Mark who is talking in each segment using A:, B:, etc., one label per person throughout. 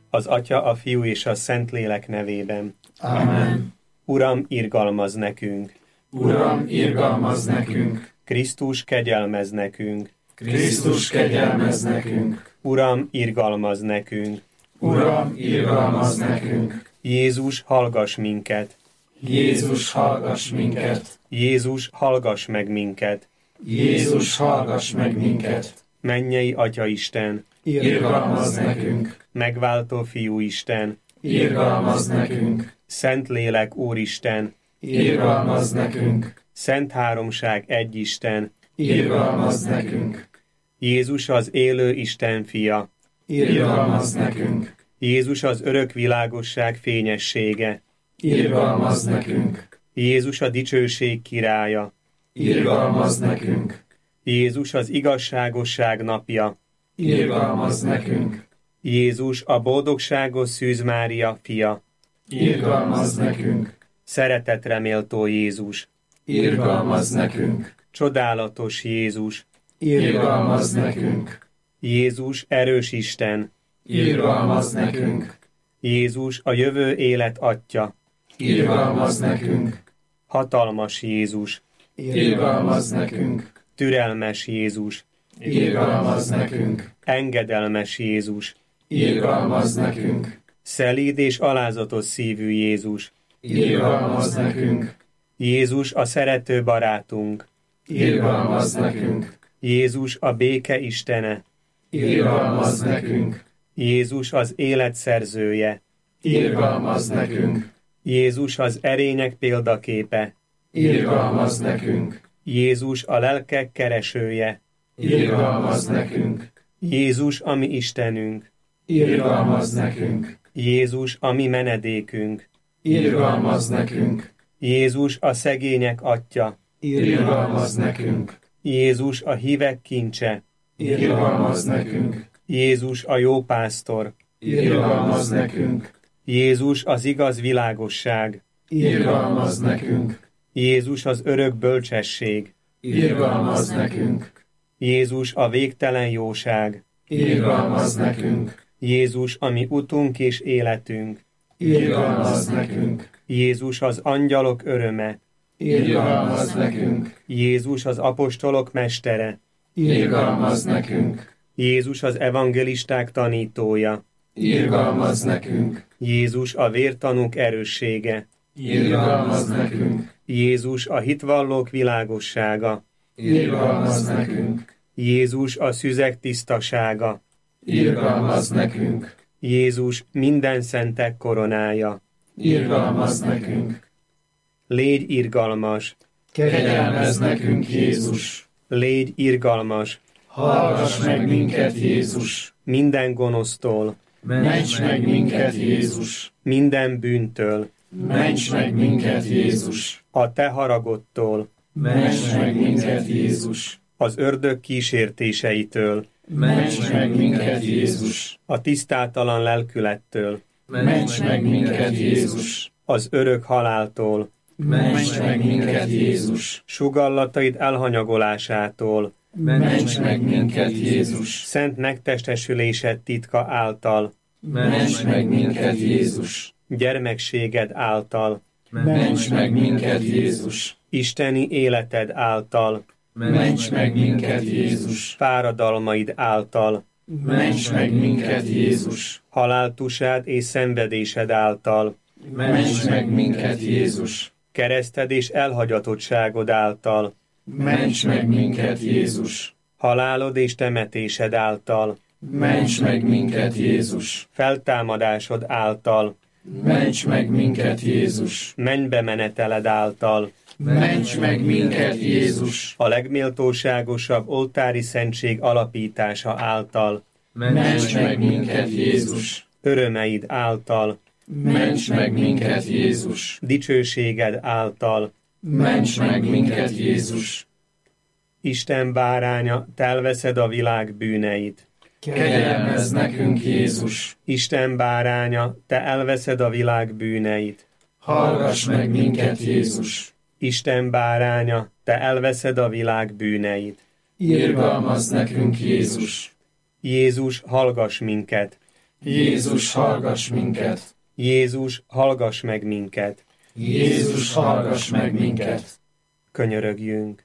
A: Az Atya, a Fiú és a Szentlélek nevében.
B: Amen.
A: Uram, irgalmazz nekünk!
B: Uram, irgalmazz nekünk!
A: Krisztus, kegyelmezz nekünk!
B: Krisztus, kegyelmezz nekünk!
A: Uram, irgalmazz nekünk!
B: Uram, irgalmazz nekünk!
A: Jézus, hallgass minket!
B: Jézus, hallgass minket!
A: Jézus, hallgass meg minket!
B: Jézus, hallgass meg minket!
A: Mennyei Atya Isten!
B: Irgalmazz nekünk!
A: Megváltó Fiú Isten!
B: Irgalmazz nekünk!
A: Szentlélek Úristen!
B: Irgalmazz nekünk!
A: Szent Háromság egy Isten!
B: Irgalmazz nekünk!
A: Jézus az élő Isten fia!
B: Irgalmazz nekünk!
A: Jézus az örök világosság fényessége!
B: Irgalmazz nekünk!
A: Jézus a dicsőség királya!
B: Irgalmazz nekünk!
A: Jézus az igazságosság napja!
B: Irgalmazz nekünk!
A: Jézus a boldogságos Szűz Mária fia!
B: Irgalmazz nekünk!
A: Szeretetre méltó Jézus!
B: Irgalmazz nekünk!
A: Csodálatos Jézus!
B: Irgalmazz nekünk!
A: Jézus erős Isten!
B: Irgalmazz nekünk!
A: Jézus a jövő élet Atya!
B: Irgalmazz nekünk!
A: Hatalmas Jézus!
B: Irgalmazz nekünk!
A: Türelmes Jézus!
B: Irgalmazz nekünk!
A: Engedelmes Jézus!
B: Irgalmazz nekünk!
A: Szelíd és alázatos szívű Jézus!
B: Irgalmazz nekünk!
A: Jézus a szerető barátunk!
B: Irgalmazz nekünk!
A: Jézus a béke Istene!
B: Irgalmazz nekünk!
A: Jézus az élet szerzője!
B: Irgalmazz nekünk!
A: Jézus az erények példaképe!
B: Irgalmazz nekünk!
A: Jézus a lelkek keresője!
B: Irgalmazz nekünk!
A: Jézus a mi Istenünk!
B: Irgalmazz nekünk!
A: Jézus a mi menedékünk!
B: Irgalmazz nekünk!
A: Jézus a szegények Atya!
B: Irgalmazz nekünk!
A: Jézus a hívek kincse!
B: Irgalmazz nekünk!
A: Jézus a jó pásztor!
B: Irgalmazz nekünk!
A: Jézus az igaz világosság!
B: Irgalmazz nekünk!
A: Jézus az örök bölcsesség!
B: Irgalmazz nekünk!
A: Jézus a végtelen jóság!
B: Irgalmazz nekünk!
A: Jézus a mi utunk és életünk!
B: Irgalmazz nekünk!
A: Jézus az angyalok öröme!
B: Irgalmazz nekünk!
A: Jézus az apostolok mestere!
B: Irgalmazz nekünk!
A: Jézus az evangelisták tanítója!
B: Irgalmazz nekünk!
A: Jézus a vértanúk erőssége!
B: Irgalmazz nekünk!
A: Jézus a hitvallók világossága!
B: Irgalmazz nekünk!
A: Jézus a szüzek tisztasága!
B: Irgalmazz nekünk!
A: Jézus minden szentek koronája!
B: Irgalmazz nekünk!
A: Légy irgalmas!
B: Kegyelmezz nekünk, Jézus!
A: Légy irgalmas!
B: Hallgass meg minket, Jézus!
A: Minden gonosztól!
B: Ments meg minket, Jézus!
A: Minden bűntől!
B: Ments meg minket, Jézus!
A: A te haragodtól!
B: Ments meg minket, Jézus!
A: Az ördög kísértéseitől!
B: Ments meg minket, Jézus!
A: A tisztátalan lelkülettől!
B: Ments meg minket, Jézus!
A: Az örök haláltól!
B: Ments meg minket, Jézus!
A: Sugallataid elhanyagolásától!
B: Ments meg minket, Jézus!
A: Szent megtestesülésed titka által!
B: Ments meg minket, Jézus!
A: Gyermekséged által!
B: Ments meg minket, Jézus!
A: Isteni életed által!
B: Ments meg minket, Jézus!
A: Fáradalmaid által!
B: Ments meg minket, Jézus!
A: Haláltusád és szenvedésed által!
B: Ments meg minket, Jézus!
A: Kereszted és elhagyatottságod által!
B: Ments meg minket, Jézus!
A: Halálod és temetésed által!
B: Ments meg minket, Jézus!
A: Feltámadásod által!
B: Ments meg minket, Jézus!
A: Mennybe meneteled által!
B: Ments meg minket, Jézus!
A: A legméltóságosabb oltári szentség alapítása által!
B: Ments meg minket, Jézus!
A: Örömeid által!
B: Ments meg minket, Jézus!
A: Dicsőséged által!
B: Ments meg minket, Jézus!
A: Isten báránya, te elveszed a világ bűneit!
B: Kegyelmezz nekünk, Jézus!
A: Isten báránya, te elveszed a világ bűneit!
B: Hallgass meg minket, Jézus!
A: Isten báránya, te elveszed a világ bűneit!
B: Irgalmazz nekünk, Jézus!
A: Jézus, hallgass minket!
B: Jézus, hallgass minket!
A: Jézus, hallgass meg minket!
B: Jézus, hallgass meg minket!
A: Könyörögjünk!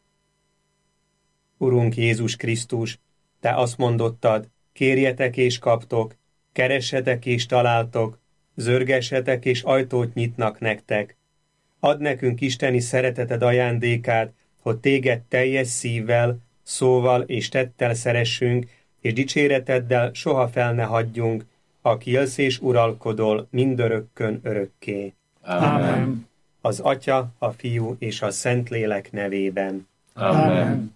A: Urunk Jézus Krisztus, Te azt mondottad, kérjetek és kaptok, keressetek és találtok, zörgessetek és ajtót nyitnak nektek. Add nekünk isteni szereteted ajándékát, hogy Téged teljes szívvel, szóval és tettel szeressünk, és dicséreteddel soha fel ne hagyjunk, aki élsz és uralkodol mindörökkön örökké.
B: Amen.
A: Az Atya, a Fiú és a Szentlélek nevében.
B: Amen.